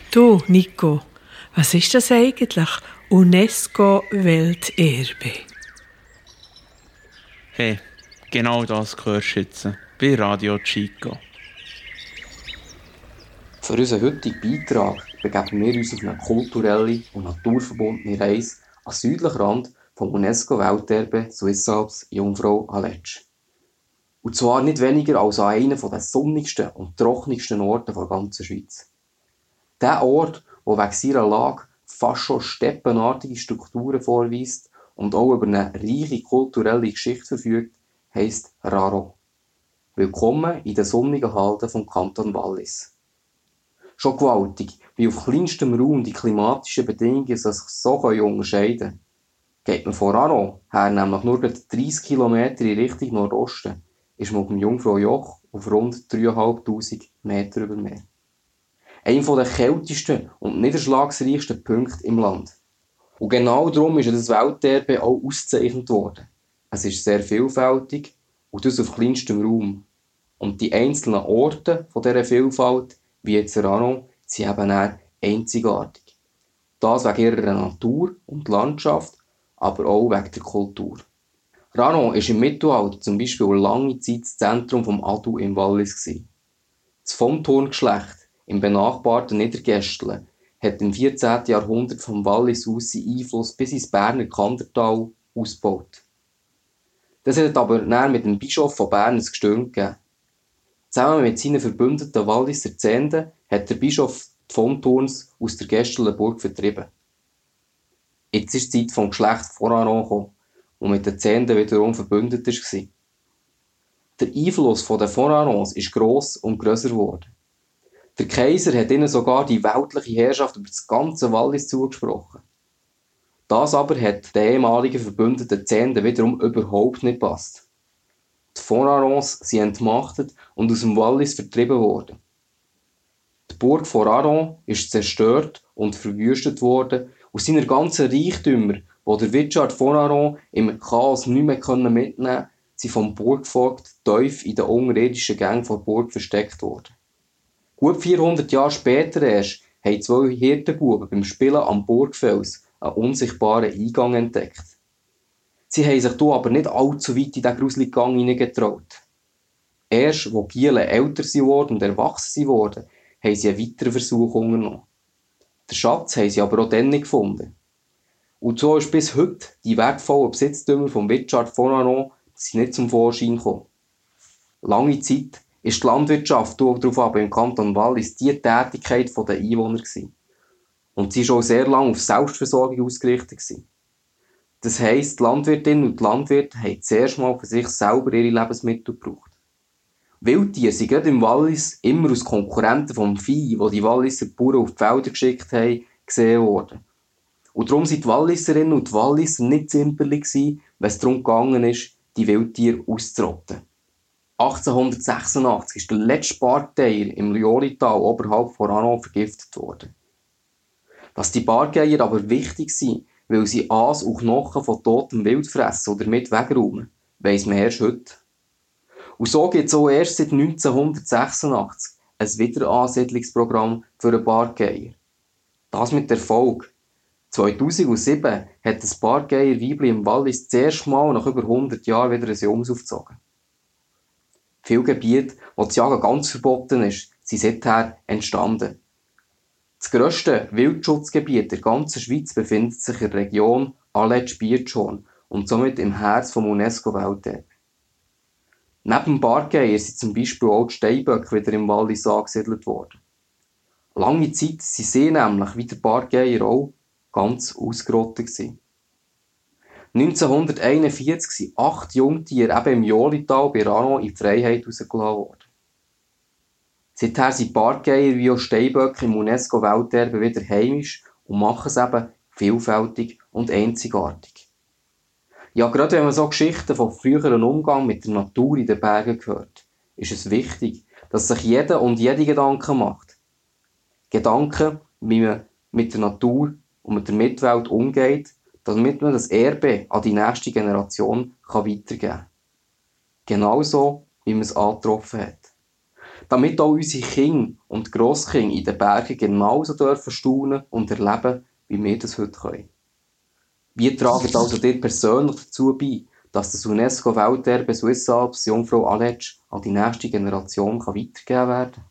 Du, Nico, was ist das eigentlich? UNESCO-Welterbe. Hey, genau das hörst du jetzt bei Radio Chico. Für unseren heutigen Beitrag begeben wir uns auf eine kulturelle und naturverbundene Reise am südlichen Rand vom UNESCO-Welterbe Swiss Alps Jungfrau Aletsch. Und zwar nicht weniger als an einen der sonnigsten und trockensten Orte der ganzen Schweiz. Der Ort, der wegen seiner Lage fast schon steppenartige Strukturen vorweist und auch über eine reiche kulturelle Geschichte verfügt, heisst Raro. Willkommen in den sonnigen Halden vom Kanton Wallis. Schon gewaltig, wie auf kleinstem Raum die klimatischen Bedingungen sich so unterscheiden können. Geht man von Raro her nämlich nur 30 Kilometer in Richtung Nordosten, ist man auf dem Jungfraujoch auf rund 3'500 Meter über Meer. Einer der kältesten und niederschlagsreichsten Punkte im Land. Und genau darum ist das Welterbe auch ausgezeichnet worden. Es ist sehr vielfältig und das auf kleinstem Raum. Und die einzelnen Orte von dieser Vielfalt, wie jetzt Raro, sind eben auch einzigartig. Das wegen ihrer Natur und Landschaft, aber auch wegen der Kultur. Raro war im Mittelalter zum Beispiel lange Zeit das Zentrum des Adu im Wallis. Das Von-Thurn-Geschlecht im benachbarten Niedergästle hat im 14. Jahrhundert vom Wallis aus seinen Einfluss bis ins Berner Kandertal ausgebaut. Das hat aber dann mit dem Bischof von Bern ein Gestirn gegeben. Zusammen mit seinen verbündeten Walliser Zehnden hat der Bischof die von Thurns aus der Gästelenburg vertrieben. Jetzt ist die Zeit vom Geschlecht von Raro gekommen, und mit den Zehnden wiederum verbündet war. Der Einfluss der Vorarons ist gross und grösser geworden. Der Kaiser hat ihnen sogar die weltliche Herrschaft über das ganze Wallis zugesprochen. Das aber hat den ehemaligen verbündeten Zehnden wiederum überhaupt nicht gepasst. Die Vorarons sind entmachtet und aus dem Wallis vertrieben worden. Die Burg von Aron ist zerstört und verwüstet worden und seine ganzen Reichtümer, die der Richard von Aron im Chaos nicht mehr mitnehmen konnte, sind vom Burgvogt tief in den unterirdischen Gängen der Burg versteckt worden. Gut 400 Jahre später erst haben 2 Hirtenbuben beim Spielen am Burgfels einen unsichtbaren Eingang entdeckt. Sie haben sich hier aber nicht allzu weit in diesen gruseligen Gang hineingetraut. Erst, als die Gielen älter wurden und erwachsen wurden, haben sie einen weiteren Versuch unternommen. Den Schatz haben sie aber auch dann nicht gefunden. Und so ist bis heute die wertvollen Besitztümer von Richard von Aron nicht zum Vorschein gekommen. Lange Zeit ist die Landwirtschaft darauf im Kanton Wallis die Tätigkeit der Einwohner gewesen. Und sie war auch sehr lange auf Selbstversorgung ausgerichtet gewesen. Das heisst, die Landwirtinnen und die Landwirte haben zuerst mal für sich selber ihre Lebensmittel gebraucht. Wildtiere sind gerade im Wallis immer als Konkurrenten vom Vieh, das die Walliser Bauern auf die Felder geschickt haben, gesehen worden. Und darum sind die Walliserinnen und die Walliser nicht zimperlich gewesen, wenn es darum gegangen ist, die Wildtiere auszurotten. 1886 ist der letzte Bartgeier im Liolital oberhalb von Aron vergiftet worden. Dass die Bartgeier aber wichtig sind, weil sie Aas und Knochen von totem Wild fressen oder damit wegräumen, weiss man erst heute. Und so gibt es auch erst seit 1986 ein Wiederansiedlungsprogramm für einen Bartgeier. Das mit Erfolg. 2007 hat das Bartgeier-Weibli im Wallis das erste Mal nach über 100 Jahren wieder ein Jungs aufgezogen. Viele Gebiete, wo das Jagen ganz verboten ist, sind seither entstanden. Das grösste Wildschutzgebiet der ganzen Schweiz befindet sich in der Region Aletsch-Bietschorn und somit im Herz des UNESCO-Welterbe. Neben dem Bartgeier sind zum Beispiel auch die Steinböcke wieder im Wallis angesiedelt worden. Lange Zeit sind sie nämlich, wie der Bartgeier auch, ganz ausgerottet gewesen. 1941 sind 8 Jungtiere eben im Jolital bei Aron in die Freiheit rausgelassen worden. Seither sind Bartgeier wie auch Steinböcke im UNESCO-Welterbe wieder heimisch und machen es eben vielfältig und einzigartig. Ja, gerade wenn man so Geschichten von früheren Umgang mit der Natur in den Bergen hört, ist es wichtig, dass sich jeder und jede Gedanken macht. Gedanken, wie man mit der Natur und mit der Mitwelt umgeht, damit man das Erbe an die nächste Generation weitergeben kann. Genauso, wie man es angetroffen hat. damit auch unsere Kinder und Grosskinder in den Bergen genauso dürfen staunen und erleben, wie wir das heute können. Wie tragen also dir persönlich dazu bei, dass das UNESCO-Welterbe Swiss Alps Jungfrau Aletsch an die nächste Generation weitergegeben werden kann?